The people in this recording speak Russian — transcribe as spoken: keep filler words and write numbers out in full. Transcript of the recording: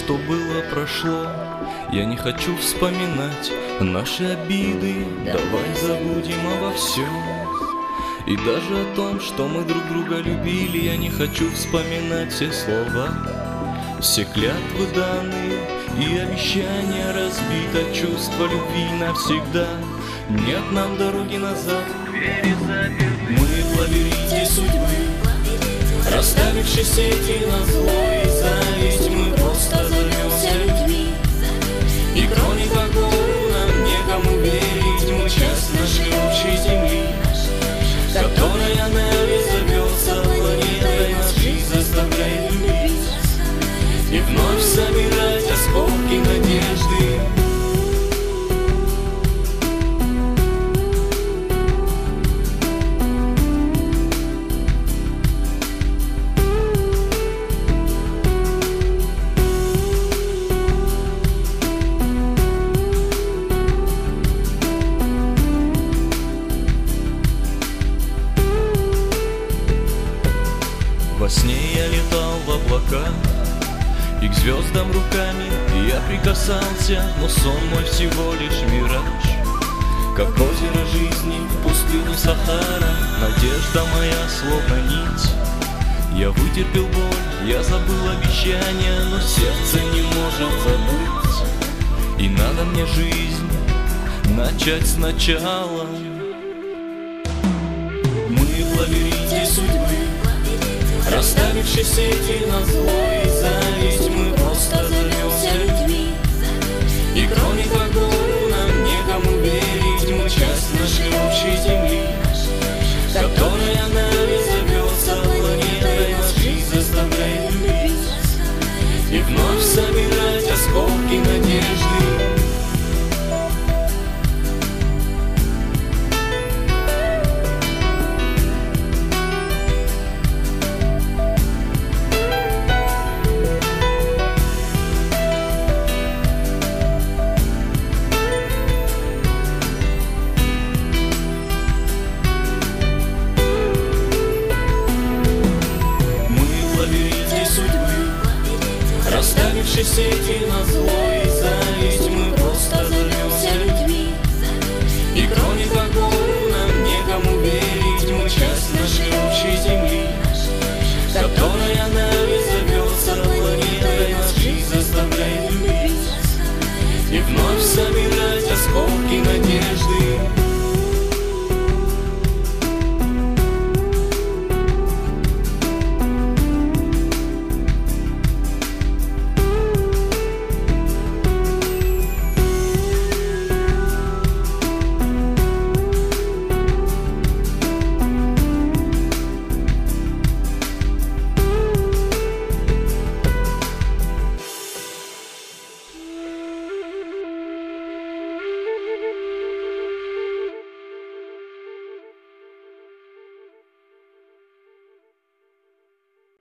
что было, прошло. Я не хочу вспоминать наши обиды. Давай забудем обо всем. И даже о том, что мы друг друга любили, я не хочу вспоминать все слова, все клятвы данные и обещания разбито. Чувство любви навсегда. Нет нам дороги назад, двери заперты. Мы в лабиринте судьбы, расставивши сети на зло и зависть. Мы просто зовемся людьми, и кроме того нам некому верить. Мы часть нашей общей земли, которая нами зовется планетой. Нас жизнь заставляет любить и вновь собирать осколки надежды. Во сне я летал в облака, и к звездам руками я прикасался, но сон мой всего лишь мираж. Как озеро жизни в пустыне Сахара, надежда моя словно нить. Я вытерпел боль, я забыл обещания, но сердце не может забыть. И надо мне жизнь начать сначала. Мы в лабиринте судьбы, расставивши сети на зло и зависть. Мы просто зовемся людьми, и кроме того нам некому верить. Мы часть нашей общей земли, которая нами зовется планетой. Нас жизнь заставляет любить и вновь собирать осколки надежды. Расставивши сети на зло и зависть.